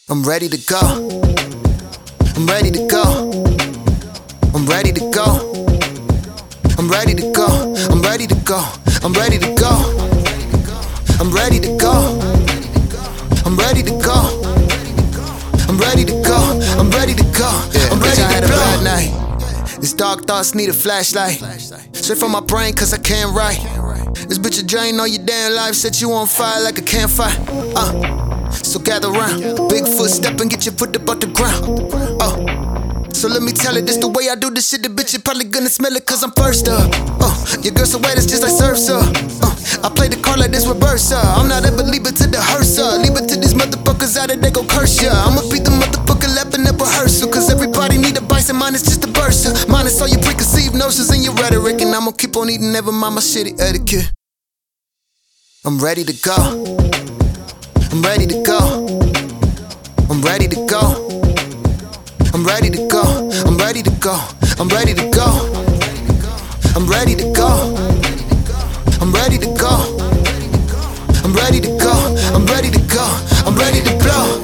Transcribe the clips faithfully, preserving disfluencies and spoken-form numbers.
I'm ready to go. I'm ready to go. I'm ready to go. I'm ready to go. I'm ready to go. I'm ready to go. I'm ready to go. I'm ready to go. I'm ready to go. I'm ready to go. I'm ready to go. I had a bad night. These dark thoughts need a flashlight. Straight from my brain cause I can't write. This bitch a drain on your damn life. Set you on fire like a campfire. Uh So gather round, big footstep and get your foot up off the ground. Oh, so let me tell it, this the way I do this shit. The bitch, you probably gonna smell it cause I'm first up. Oh, your girl so wet, it's just like surf's up. Oh, I play the card like this reverse up. I'm not ever leave it to the hearse up. Leave it to these motherfuckers out there, they gon' curse ya. I'ma beat the motherfucker laughing at rehearsal. Cause everybody need a bison, mine is just a burst. Minus all your preconceived notions and your rhetoric. And I'ma keep on eating, never mind my shitty etiquette. I'm ready to go. I'm ready to go. I'm ready to go. I'm ready to go. I'm ready to go. I'm ready to go. I'm ready to go. I'm ready to go. I'm ready to go. I'm ready to go. I'm ready to blow.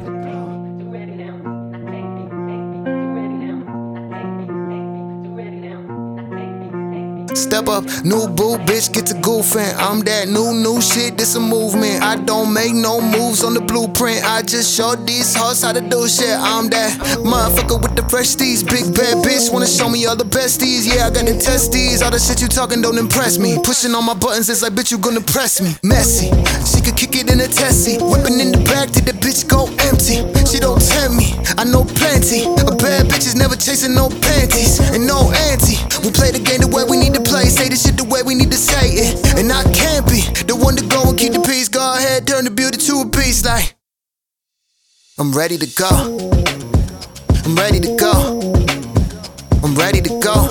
Step up, new boo, bitch, get to goofing. I'm that new, new shit, this a movement. I don't make no moves on the blueprint. I just show these hoes how to do shit. I'm that motherfucker with the fresh steez. Big bad bitch, wanna show me all the besties. Yeah, I got the testes. All the shit you talking don't impress me. Pushing on my buttons, it's like, bitch, you gonna press me. Messy, she could kick it in a tessie. Whipping in the back till the bitch go empty. She don't tempt me, I know plenty. A bad bitch is never chasing no panties. And no auntie, we play the game the way we need to play. Say the shit the way we need to say it. And I can't be the one to go and keep the peace. Go ahead, turn the beauty to a beast. Like, I'm ready to go. I'm ready to go. I'm ready to go.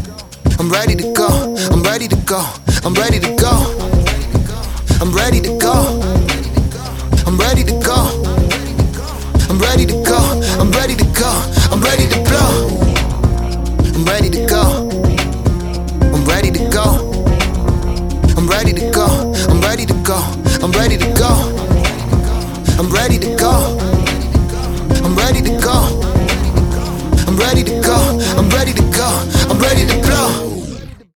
I'm ready to go. I'm ready to go. I'm ready to go. I'm ready to go.